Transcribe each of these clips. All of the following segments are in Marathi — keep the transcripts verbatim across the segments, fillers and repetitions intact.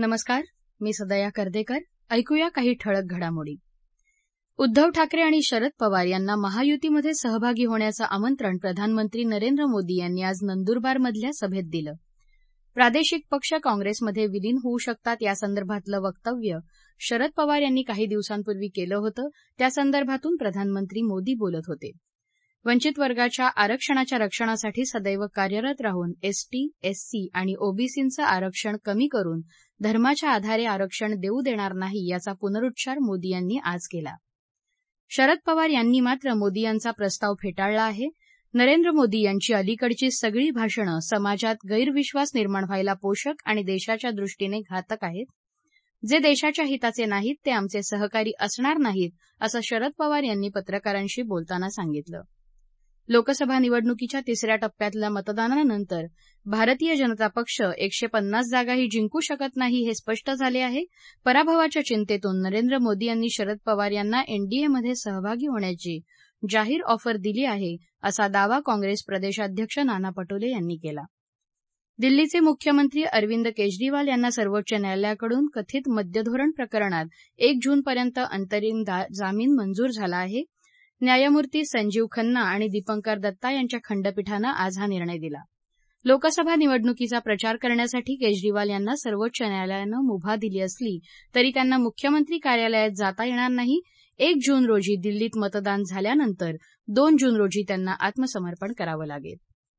नमस्कार, मी सदया कर्देकर. ऐकूया काही ठळक घडामोडी. उद्धव ठाकरे आणि शरद पवार यांना महायुतीमध्ये सहभागी होण्याचं आमंत्रण प्रधानमंत्री नरेंद्र मोदी यांनी आज नंदुरबारमधल्या सभेत दिलं. प्रादेशिक पक्ष काँग्रेसमध्ये विलीन होऊ शकतात यासंदर्भातलं वक्तव्य शरद पवार यांनी काही दिवसांपूर्वी केलं होतं, त्यासंदर्भातून प्रधानमंत्री मोदी बोलत होते. वंचित वर्गाच्या आरक्षणाच्या रक्षणासाठी सदैव कार्यरत राहून एसटी, एससी आणि ओबीसींचं आरक्षण कमी करून धर्माच्या आधारे आरक्षण देऊ देणार नाही याचा पुनरुच्चार मोदी यांनी आज केला. शरद पवार यांनी मात्र मोदी यांचा प्रस्ताव फेटाळला आहे. नरेंद्र मोदी यांची अलीकडची सगळी भाषणं समाजात गैरविश्वास निर्माण व्हायला पोषक आणि देशाच्या दृष्टीने घातक आहेत. जे देशाच्या हिताचे नाहीत ते आमचे सहकारी असणार नाहीत, असं शरद पवार यांनी पत्रकारांशी बोलताना सांगितलं. लोकसभा निवडणुकीच्या तिसऱ्या टप्प्यातल्या मतदानानंतर भारतीय जनता पक्ष एकशे पन्नास जागाही जिंकू शकत नाही हे स्पष्ट झाले आहे. पराभवाच्या चिंतेतून नरेंद्र मोदी यांनी शरद पवार यांना एनडीएमध्ये सहभागी होण्याची जाहीर ऑफर दिली आहे, असा दावा काँग्रेस प्रदेशाध्यक्ष नाना पटोले यांनी केला. दिल्लीचे मुख्यमंत्री अरविंद केजरीवाल यांना सर्वोच्च न्यायालयाकडून कथित मद्यधोरण प्रकरणात एक जूनपर्यंत अंतरिम जामीन मंजूर झाला आहे. न्यायमूर्ती संजीव खन्ना आणि दीपंकर दत्ता यांच्या खंडपीठानं आज हा निर्णय दिला. लोकसभा निवडणुकीचा प्रचार करण्यासाठी केजरीवाल यांना सर्वोच्च न्यायालयानं मुभा दिली असली तरी त्यांना मुख्यमंत्री कार्यालयात जाता येणार नाही. एक जून रोजी दिल्लीत मतदान झाल्यानंतर दोन जून रोजी त्यांना आत्मसमर्पण करावं लागेल.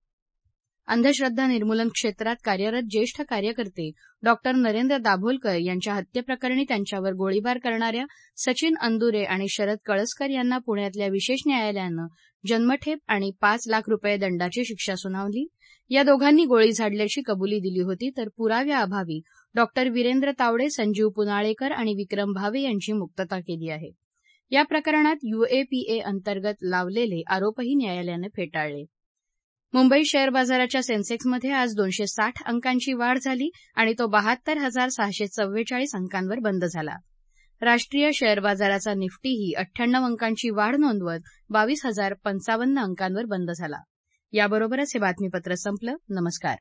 अंधश्रद्धा निर्मूलन क्षेत्रात कार्यरत ज्येष्ठ कार्यकर्ते डॉ नरेंद्र दाभोलकर यांच्या हत्येप्रकरणी त्यांच्यावर गोळीबार करणाऱ्या सचिन अंदुरे आणि शरद कळसकर यांना पुण्यातल्या विशेष न्यायालयानं जन्मठेप आणि पाच लाख रुपये दंडाची शिक्षा सुनावली. या दोघांनी गोळी झाडल्याची कबुली दिली होती, तर पुराव्याअभावी डॉ वीरेंद्र तावडे, संजीव पुनाळेकर आणि विक्रम भावे यांची मुक्तता केली आहे. या प्रकरणात यूएपीए अंतर्गत लावलेले आरोपही न्यायालयानं फेटाळले. मुंबई शेअर बाजाराच्या सेन्सेक्समध्ये आज दोनशे साठ अंकांची वाढ झाली आणि तो बहात्तर हजार सहाशे चव्वेचाळीस अंकांवर बंद झाला. राष्ट्रीय शेअर बाजाराचा निफ्टीही अठ्ठ्याण्णव अंकांची वाढ नोंदवत बावीस हजार पंचावन्न अंकांवर बंद झाला. याबरोबरच हे बातमीपत्र संपलं. नमस्कार.